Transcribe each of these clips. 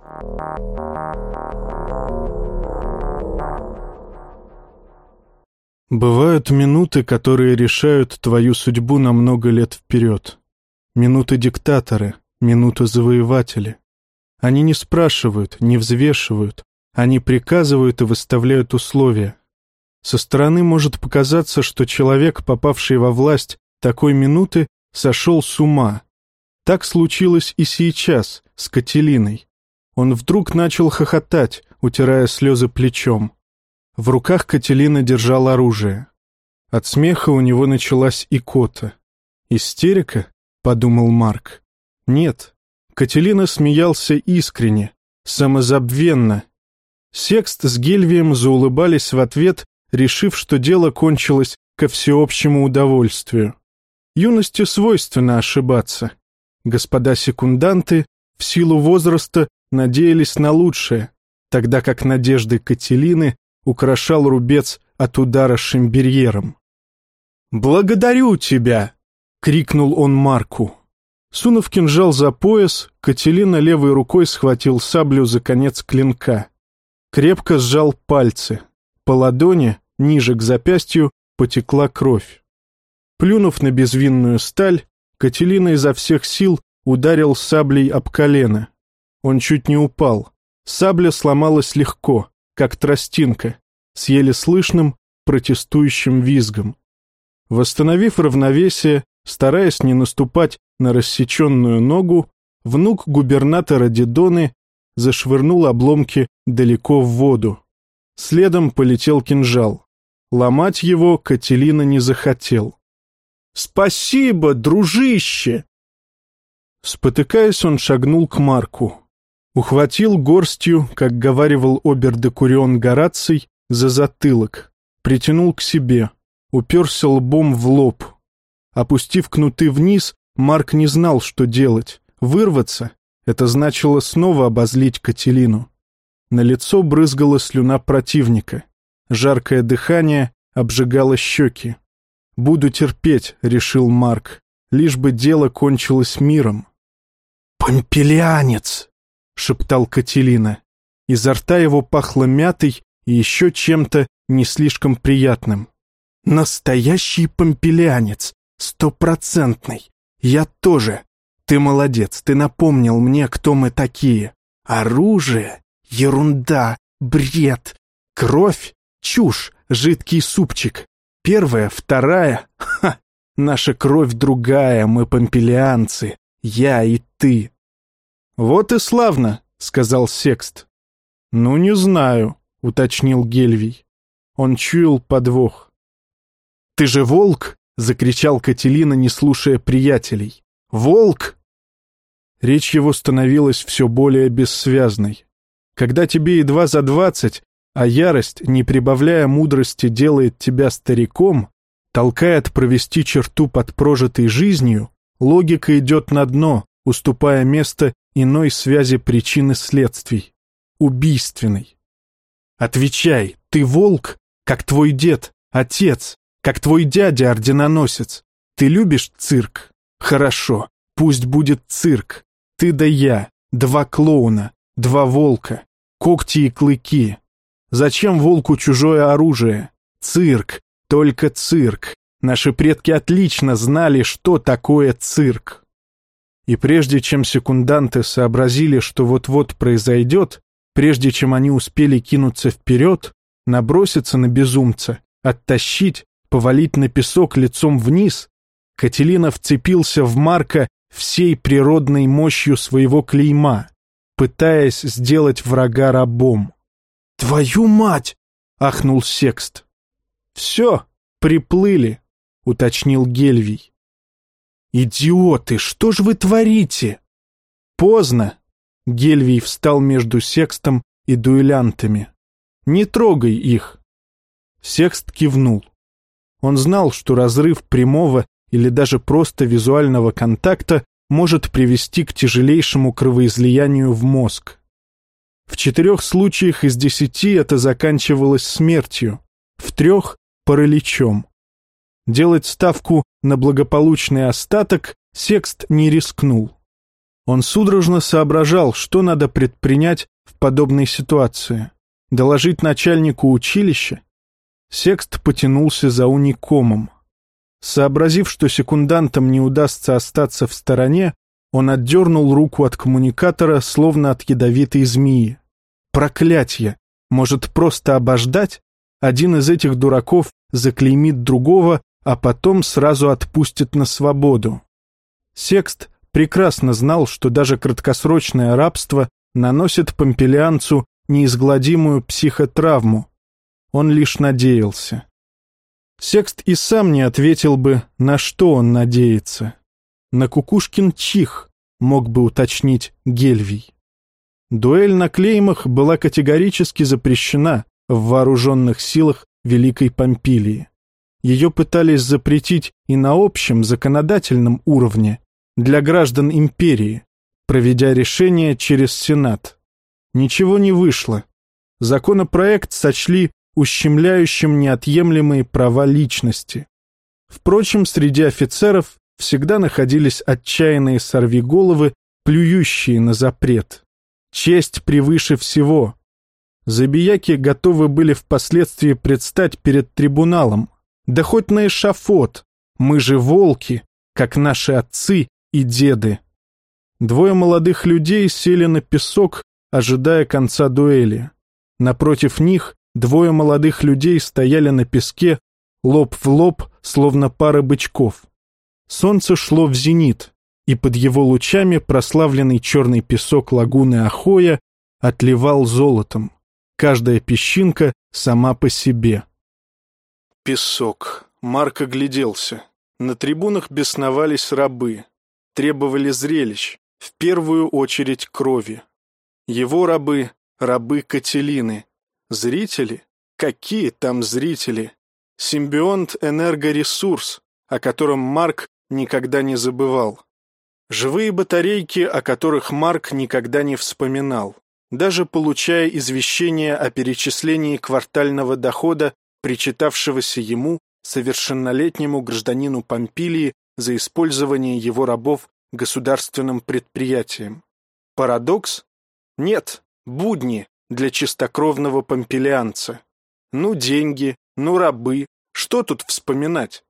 Бывают минуты, которые решают твою судьбу на много лет вперед. Минуты-диктаторы, минуты-завоеватели. Они не спрашивают, не взвешивают, они приказывают и выставляют условия. Со стороны может показаться, что человек, попавший во власть такой минуты, сошел с ума. Так случилось и сейчас с Кателиной. Он вдруг начал хохотать, утирая слезы плечом. В руках Кателина держал оружие. От смеха у него началась икота. «Истерика?» — подумал Марк. Нет, Кателина смеялся искренне, самозабвенно. Секст с Гельвием заулыбались в ответ, решив, что дело кончилось ко всеобщему удовольствию. Юности свойственно ошибаться. Господа секунданты в силу возраста надеялись на лучшее, тогда как надежды Кателины украшал рубец от удара шамберьером. «Благодарю тебя!» — крикнул он Марку. Сунув кинжал за пояс, Кателина левой рукой схватил саблю за конец клинка. Крепко сжал пальцы. По ладони, ниже к запястью, потекла кровь. Плюнув на безвинную сталь, Кателина изо всех сил ударил саблей об колено. Он чуть не упал. Сабля сломалась легко, как тростинка, с еле слышным протестующим визгом. Восстановив равновесие, стараясь не наступать на рассеченную ногу, внук губернатора Дидоны зашвырнул обломки далеко в воду. Следом полетел кинжал. Ломать его Кателина не захотел. «Спасибо, дружище!» Спотыкаясь, он шагнул к Марку. Ухватил горстью, как говаривал обер-декурион Гораций, за затылок. Притянул к себе. Уперся лбом в лоб. Опустив кнуты вниз, Марк не знал, что делать. Вырваться — это значило снова обозлить Кателину. На лицо брызгала слюна противника. Жаркое дыхание обжигало щеки. «Буду терпеть», — решил Марк, — «лишь бы дело кончилось миром». «Помпелианец!» — шептал Кателина. Изо рта его пахло мятой и еще чем-то не слишком приятным. «Настоящий помпелианец, 100%. Я тоже. Ты молодец, ты напомнил мне, кто мы такие. Оружие? Ерунда, бред. Кровь? Чушь, жидкий супчик. Первая, вторая? Ха! Наша кровь другая, мы помпелианцы. Я и ты». «Вот и славно», — сказал Секст. «Ну, не знаю», — уточнил Гельвий. Он чуял подвох. «Ты же волк!» — закричал Кателина, не слушая приятелей. «Волк!» Речь его становилась все более бессвязной. Когда тебе едва за 20, а ярость, не прибавляя мудрости, делает тебя стариком, толкает провести черту под прожитой жизнью, логика идет на дно, уступая место иной связи причин и следствий. Убийственной. «Отвечай, ты волк, как твой дед, отец, как твой дядя-орденоносец. Ты любишь цирк? Хорошо, пусть будет цирк. Ты да я, два клоуна, два волка, когти и клыки. Зачем волку чужое оружие? Цирк, только цирк. Наши предки отлично знали, что такое цирк». И прежде чем секунданты сообразили, что вот-вот произойдет, прежде чем они успели кинуться вперед, наброситься на безумца, оттащить, повалить на песок лицом вниз, Кателина вцепился в Марка всей природной мощью своего клейма, пытаясь сделать врага рабом. «Твою мать!» — ахнул Секст. «Все, приплыли», — уточнил Гельвий. «Идиоты, что ж вы творите?» «Поздно», — Гельвий встал между Секстом и дуэлянтами. «Не трогай их». Секст кивнул. Он знал, что разрыв прямого или даже просто визуального контакта может привести к тяжелейшему кровоизлиянию в мозг. В 4 случаях из 10 это заканчивалось смертью, в 3 — параличом. Делать ставку на благополучный остаток Секст не рискнул. Он судорожно соображал, что надо предпринять в подобной ситуации. Доложить начальнику училища? Секст потянулся за уникомом. Сообразив, что секундантам не удастся остаться в стороне, он отдернул руку от коммуникатора, словно от ядовитой змеи. Проклятье! Может, просто обождать? Один из этих дураков заклеймит другого, а потом сразу отпустит на свободу. Секст прекрасно знал, что даже краткосрочное рабство наносит помпелианцу неизгладимую психотравму. Он лишь надеялся. Секст и сам не ответил бы, на что он надеется. На кукушкин чих, мог бы уточнить Гельвий. Дуэль на клеймах была категорически запрещена в вооруженных силах Великой Помпилии. Ее пытались запретить и на общем законодательном уровне для граждан империи, проведя решение через Сенат. Ничего не вышло. Законопроект сочли ущемляющим неотъемлемые права личности. Впрочем, среди офицеров всегда находились отчаянные сорвиголовы, плюющие на запрет. Честь превыше всего. Забияки готовы были впоследствии предстать перед трибуналом. Да хоть на эшафот. Мы же волки, как наши отцы и деды. Двое молодых людей сели на песок, ожидая конца дуэли. Напротив них двое молодых людей стояли на песке, лоб в лоб, словно пара бычков. Солнце шло в зенит, и под его лучами прославленный черный песок лагуны Ахоя отливал золотом. Каждая песчинка сама по себе. Песок. Марк огляделся. На трибунах бесновались рабы. Требовали зрелищ, в первую очередь крови. Его рабы — рабы Кателины. Зрители? Какие там зрители? Симбионт-энергоресурс, о котором Марк никогда не забывал. Живые батарейки, о которых Марк никогда не вспоминал, даже получая извещение о перечислении квартального дохода, причитавшегося ему, совершеннолетнему гражданину Помпилии, за использование его рабов государственным предприятием. Парадокс? Нет, будни для чистокровного помпилианца. Ну деньги, ну рабы, что тут вспоминать?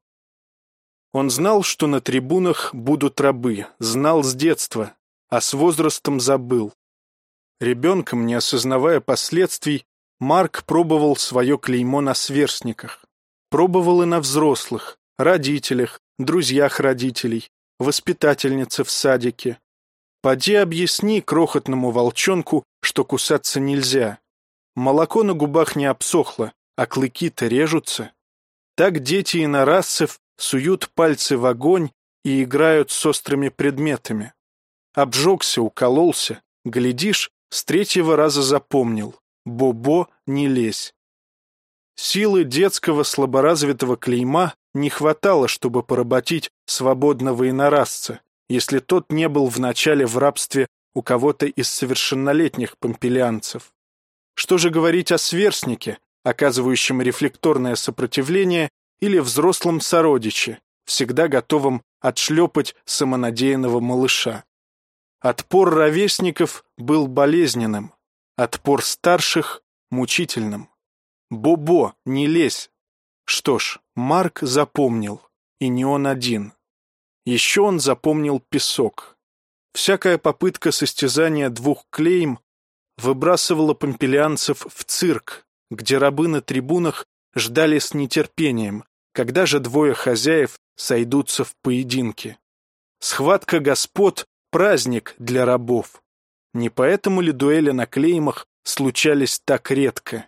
Он знал, что на трибунах будут рабы, знал с детства, а с возрастом забыл. Ребенком, не осознавая последствий, Марк пробовал свое клеймо на сверстниках. Пробовал и на взрослых, родителях, друзьях родителей, воспитательнице в садике. Поди объясни крохотному волчонку, что кусаться нельзя. Молоко на губах не обсохло, а клыки-то режутся. Так дети инорасцев суют пальцы в огонь и играют с острыми предметами. Обжегся, укололся, глядишь, с третьего раза запомнил. Бобо, не лезь. Силы детского слаборазвитого клейма не хватало, чтобы поработить свободного инорасца, если тот не был вначале в рабстве у кого-то из совершеннолетних помпилианцев. Что же говорить о сверстнике, оказывающем рефлекторное сопротивление, или взрослом сородиче, всегда готовом отшлепать самонадеянного малыша? Отпор ровесников был болезненным, отпор старших — мучительным. «Бобо, не лезь!» Что ж, Марк запомнил, и не он один. Еще он запомнил песок. Всякая попытка состязания двух клейм выбрасывала помпилианцев в цирк, где рабы на трибунах ждали с нетерпением, когда же двое хозяев сойдутся в поединке. Схватка господ — праздник для рабов. Не поэтому ли дуэли на клеймах случались так редко?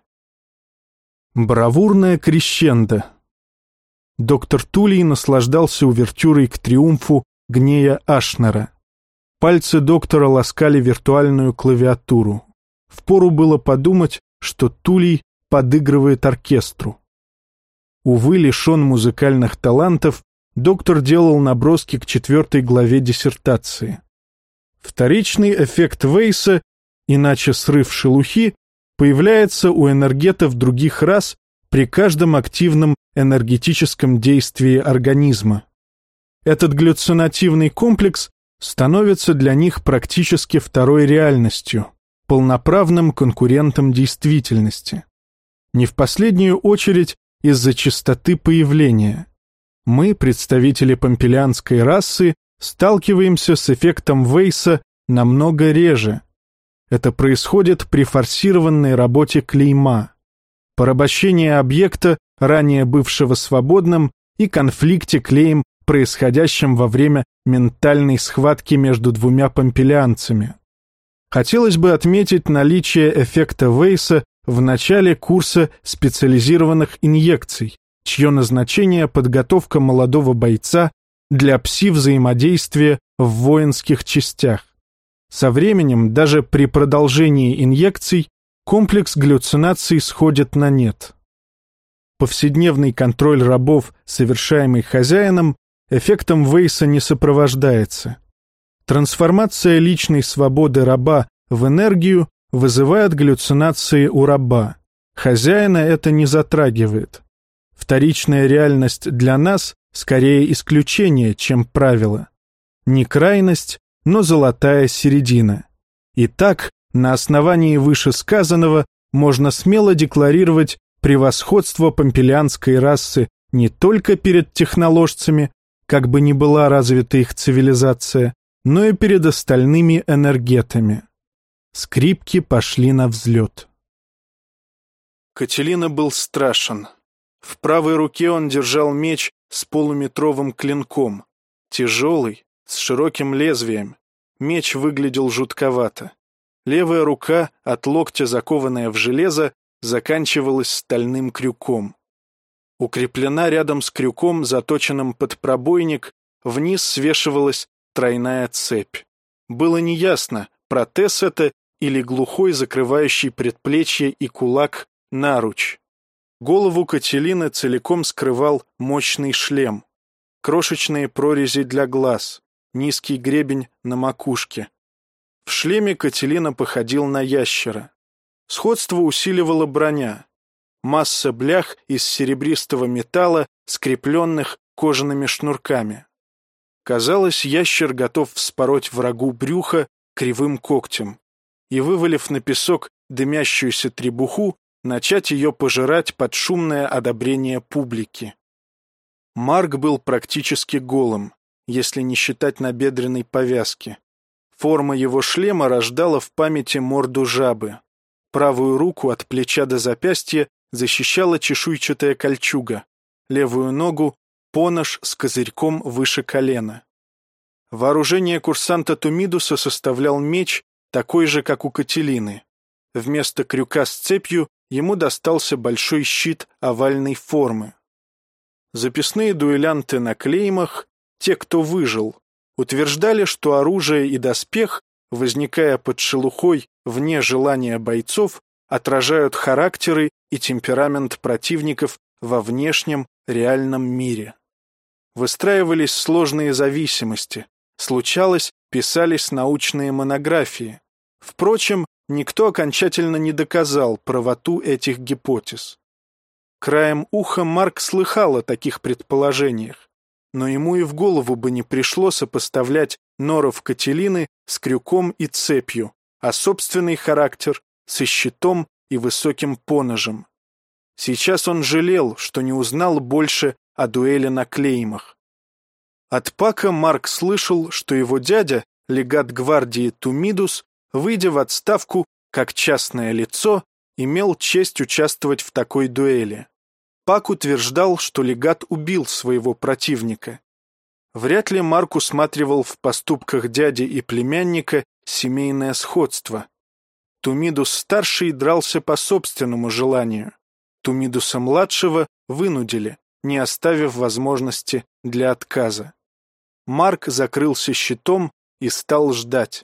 Бравурная крещендо. Доктор Тулей наслаждался увертюрой к триумфу Гнея Ашнера. Пальцы доктора ласкали виртуальную клавиатуру. Впору было подумать, что Тулей подыгрывает оркестру. Увы, лишен музыкальных талантов, доктор делал наброски к 4 главе диссертации. Вторичный эффект Вейса, иначе срыв шелухи, появляется у энергетов других рас при каждом активном энергетическом действии организма. Этот галлюцинативный комплекс становится для них практически второй реальностью, полноправным конкурентом действительности. Не в последнюю очередь из-за частоты появления. Мы, представители помпилианской расы, сталкиваемся с эффектом Вейса намного реже. Это происходит при форсированной работе клейма, порабощении объекта, ранее бывшего свободным, и конфликте клейм, происходящем во время ментальной схватки между двумя помпилианцами. Хотелось бы отметить наличие эффекта Вейса в начале курса специализированных инъекций, чье назначение — подготовка молодого бойца для пси-взаимодействия в воинских частях. Со временем, даже при продолжении инъекций, комплекс галлюцинаций сходит на нет. Повседневный контроль рабов, совершаемый хозяином, эффектом Вейса не сопровождается. Трансформация личной свободы раба в энергию вызывает галлюцинации у раба. Хозяина это не затрагивает. Вторичная реальность для нас скорее исключение, чем правило. Не крайность, но золотая середина. Итак, на основании вышесказанного можно смело декларировать превосходство помпилианской расы не только перед техноложцами, как бы ни была развита их цивилизация, но и перед остальными энергетами. Скрипки пошли на взлет. Кателина был страшен. В правой руке он держал меч с полуметровым клинком, тяжелый, с широким лезвием. Меч выглядел жутковато. Левая рука, от локтя закованная в железо, заканчивалась стальным крюком. Укреплена рядом с крюком, заточенным под пробойник, вниз свешивалась тройная цепь. Было неясно, протез это или глухой, закрывающий предплечье и кулак, наруч. Голову Кателины целиком скрывал мощный шлем, крошечные прорези для глаз, низкий гребень на макушке. В шлеме Кателина походил на ящера. Сходство усиливала броня. Масса блях из серебристого металла, скрепленных кожаными шнурками. Казалось, ящер готов вспороть врагу брюхо кривым когтем и, вывалив на песок дымящуюся требуху, начать ее пожирать под шумное одобрение публики. Марк был практически голым, если не считать набедренной повязки. Форма его шлема рождала в памяти морду жабы. Правую руку от плеча до запястья защищала чешуйчатая кольчуга, левую ногу — понож с козырьком выше колена. Вооружение курсанта Тумидуса составлял меч, такой же, как у Кателины. Вместо крюка с цепью ему достался большой щит овальной формы. Записные дуэлянты на клеймах, те, кто выжил, утверждали, что оружие и доспех, возникая под шелухой вне желания бойцов, отражают характеры и темперамент противников во внешнем реальном мире. Выстраивались сложные зависимости, случалось, писались научные монографии. Впрочем, никто окончательно не доказал правоту этих гипотез. Краем уха Марк слыхал о таких предположениях, но ему и в голову бы не пришло сопоставлять норов Кателины с крюком и цепью, а собственный характер со щитом и высоким поножем. Сейчас он жалел, что не узнал больше о дуэли на клеймах. От Пака Марк слышал, что его дядя, легат гвардии Тумидус, выйдя в отставку как частное лицо, имел честь участвовать в такой дуэли. Пак утверждал, что легат убил своего противника. Вряд ли Марк усматривал в поступках дяди и племянника семейное сходство. Тумидус-старший дрался по собственному желанию. Тумидуса-младшего вынудили, не оставив возможности для отказа. Марк закрылся щитом и стал ждать.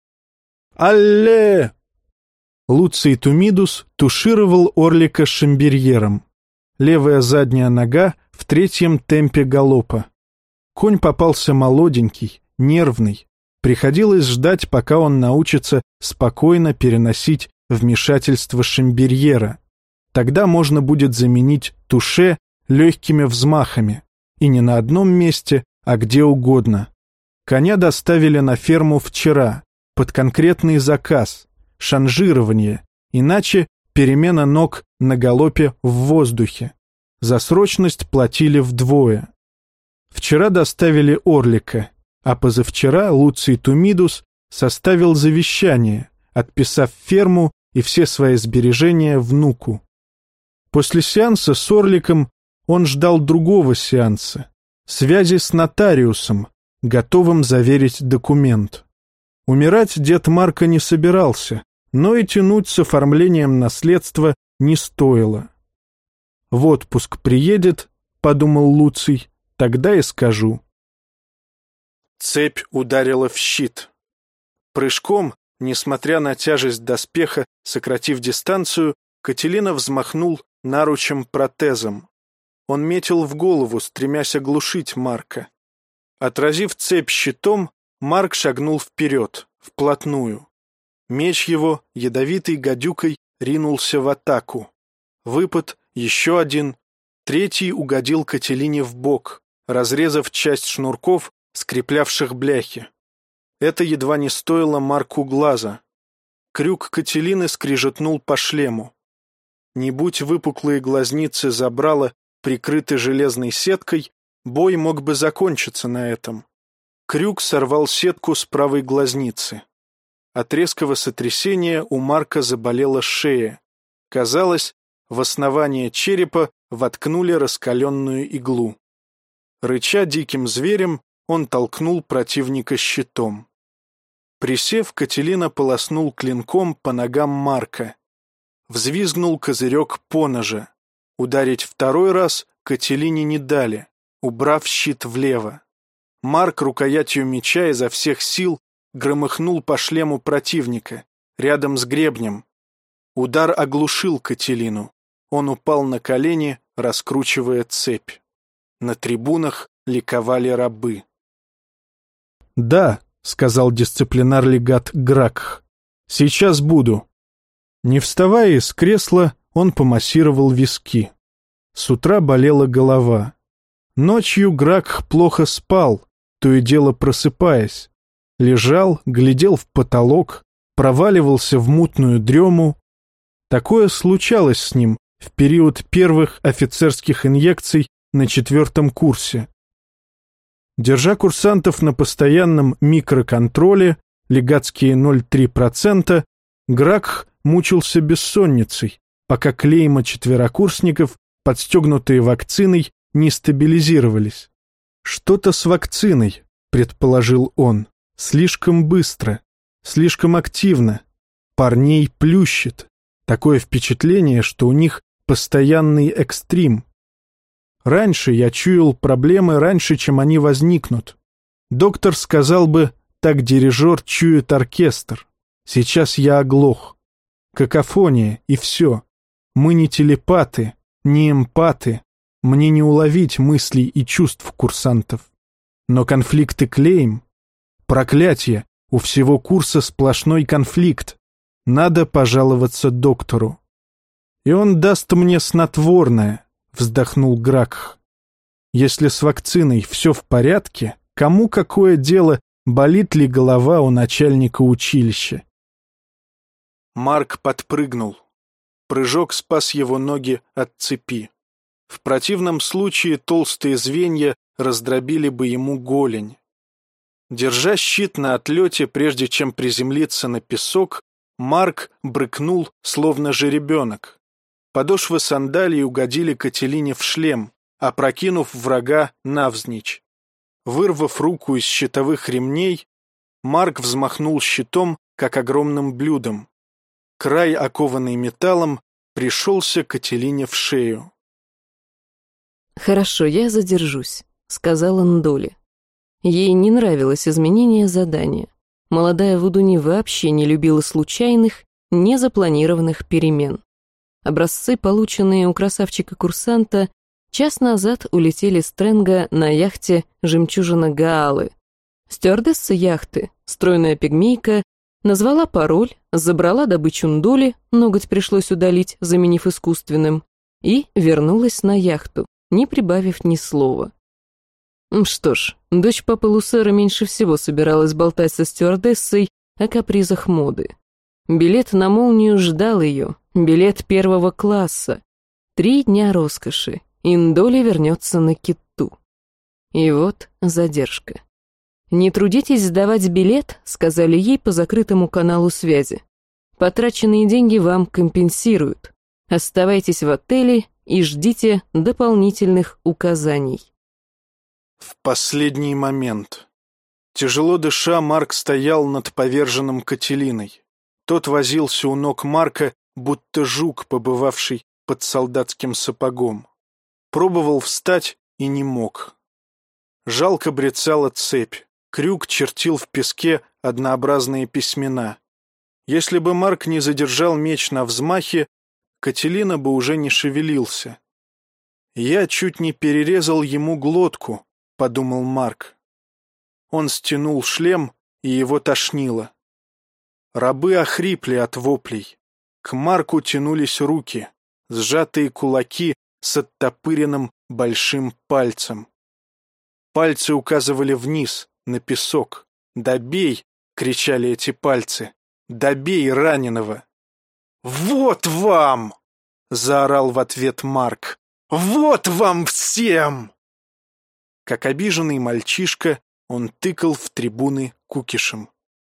«Алле!» Луций Тумидус тушировал орлика шамберьером. Левая задняя нога в третьем темпе галопа. Конь попался молоденький, нервный. Приходилось ждать, пока он научится спокойно переносить вмешательство шамберьера. Тогда можно будет заменить туше легкими взмахами. И не на одном месте, а где угодно. Коня доставили на ферму вчера, под конкретный заказ, шанжирование, иначе перемена ног на галопе в воздухе. За срочность платили вдвое. Вчера доставили орлика, а позавчера Луций Тумидус составил завещание, отписав ферму и все свои сбережения внуку. После сеанса с орликом он ждал другого сеанса, связи с нотариусом, готовым заверить документ. Умирать дед Марко не собирался, но и тянуть с оформлением наследства не стоило. «В отпуск приедет», — подумал Луций, — «тогда и скажу». Цепь ударила в щит. Прыжком, несмотря на тяжесть доспеха, сократив дистанцию, Кателина взмахнул наручем-протезом. Он метил в голову, стремясь оглушить Марка. Отразив цепь щитом, Марк шагнул вперед, вплотную. Меч его, ядовитой гадюкой, ринулся в атаку. Выпад, еще один. Третий угодил Кателине в бок, разрезав часть шнурков, скреплявших бляхи. Это едва не стоило Марку глаза. Крюк Кателины скрижетнул по шлему. Не будь выпуклые глазницы забрала прикрыты железной сеткой, бой мог бы закончиться на этом. Крюк сорвал сетку с правой глазницы. От резкого сотрясения у Марка заболела шея. Казалось, в основание черепа воткнули раскаленную иглу. Рыча диким зверем, он толкнул противника щитом. Присев, Кателина полоснул клинком по ногам Марка. Взвизгнул козырек поножа. Ударить второй раз Кателине не дали, убрав щит влево. Марк рукоятью меча изо всех сил громыхнул по шлему противника, рядом с гребнем. Удар оглушил Кателину. Он упал на колени, раскручивая цепь. На трибунах ликовали рабы. «Да», — сказал дисциплинар-легат Гракх, — «сейчас буду». Не вставая из кресла, он помассировал виски. С утра болела голова. Ночью Гракх плохо спал, то и дело просыпаясь. Лежал, глядел в потолок, проваливался в мутную дрему. Такое случалось с ним в период первых офицерских инъекций на 4-м курсе. Держа курсантов на постоянном микроконтроле, легатские 0,3%, Гракх мучился бессонницей, пока клейма четверокурсников, подстегнутые вакциной, не стабилизировались. «Что-то с вакциной», — предположил он, — «слишком быстро, слишком активно. Парней плющит. Такое впечатление, что у них постоянный экстрим. Раньше я чуял проблемы раньше, чем они возникнут. Доктор сказал бы, так дирижер чует оркестр. Сейчас я оглох. Какофония, и все. Мы не телепаты, не эмпаты. Мне не уловить мыслей и чувств курсантов. Но конфликты клейм. Проклятие, у всего курса сплошной конфликт. Надо пожаловаться доктору. И он даст мне снотворное, вздохнул Гракх. Если с вакциной все в порядке, кому какое дело, болит ли голова у начальника училища? Марк подпрыгнул. Прыжок спас его ноги от цепи. В противном случае толстые звенья раздробили бы ему голень. Держа щит на отлете, прежде чем приземлиться на песок, Марк брыкнул, словно жеребенок. Подошвы сандалий угодили Кателине в шлем, опрокинув врага навзничь. Вырвав руку из щитовых ремней, Марк взмахнул щитом, как огромным блюдом. Край, окованный металлом, пришелся Кателине в шею. «Хорошо, я задержусь», — сказала Ндоли. Ей не нравилось изменение задания. Молодая Вудуни вообще не любила случайных, незапланированных перемен. Образцы, полученные у красавчика-курсанта, час назад улетели с Тренга на яхте «Жемчужина Гаалы». Стюардесса яхты, стройная пигмейка, назвала пароль, забрала добычу Ндоли, ноготь пришлось удалить, заменив искусственным, и вернулась на яхту, не прибавив ни слова. Что ж, дочь папы Лусера меньше всего собиралась болтать со стюардессой о капризах моды. Билет на молнию ждал ее, билет 1 класса. 3 дня роскоши, Индоли вернется на Китту. И вот задержка. «Не трудитесь сдавать билет», — сказали ей по закрытому каналу связи. «Потраченные деньги вам компенсируют. Оставайтесь в отеле и ждите дополнительных указаний». В последний момент. Тяжело дыша, Марк стоял над поверженным Кателиной. Тот возился у ног Марка, будто жук, побывавший под солдатским сапогом. Пробовал встать и не мог. Жалко брецала цепь. Крюк чертил в песке однообразные письмена. Если бы Марк не задержал меч на взмахе, Кателина бы уже не шевелился. «Я чуть не перерезал ему глотку», — подумал Марк. Он стянул шлем, и его тошнило. Рабы охрипли от воплей. К Марку тянулись руки, сжатые кулаки с оттопыренным большим пальцем. Пальцы указывали вниз, на песок. «Добей!» — кричали эти пальцы. «Добей раненого!» «Вот вам!» — заорал в ответ Марк. «Вот вам всем!» Как обиженный мальчишка, он тыкал в трибуны кукишем.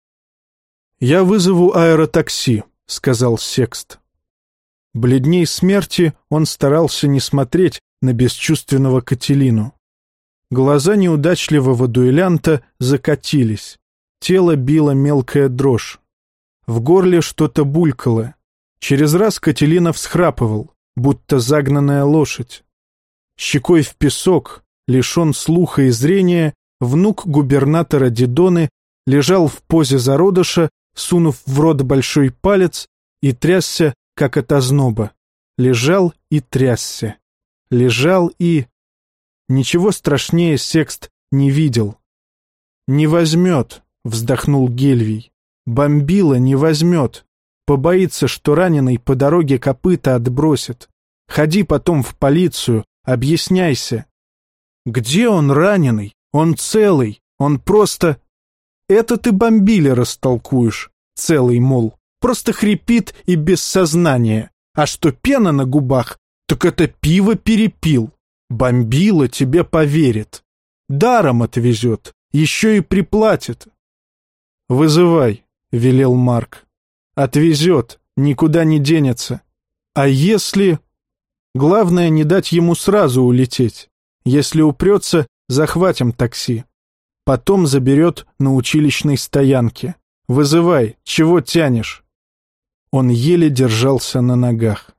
«Я вызову аэротакси», — сказал Секст. Бледней смерти он старался не смотреть на бесчувственного Кателину. Глаза неудачливого дуэлянта закатились. Тело било мелкая дрожь. В горле что-то булькало. Через раз Кателина всхрапывал, будто загнанная лошадь. Щекой в песок, лишен слуха и зрения, внук губернатора Дидоны лежал в позе зародыша, сунув в рот большой палец, и трясся, как от озноба. Лежал и трясся. Лежал и... Ничего страшнее Секст не видел. «Не возьмет», — вздохнул Гельвий. «Бомбила не возьмет. Побоится, что раненый по дороге копыта отбросит. Ходи потом в полицию, объясняйся». «Где он раненый? Он целый. Он просто...» «Это ты Бомбиле растолкуешь. Целый, мол. Просто хрипит и без сознания. А что пена на губах, так это пиво перепил. Бомбила тебе поверит. Даром отвезет, еще и приплатит». «Вызывай», — велел Марк. «Отвезет, никуда не денется. А если...» «Главное, не дать ему сразу улететь. Если упрется, захватим такси. Потом заберет на училищной стоянке. Вызывай, чего тянешь?» Он еле держался на ногах.